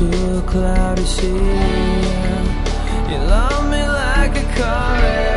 to a cloudy sea. You love me like a current.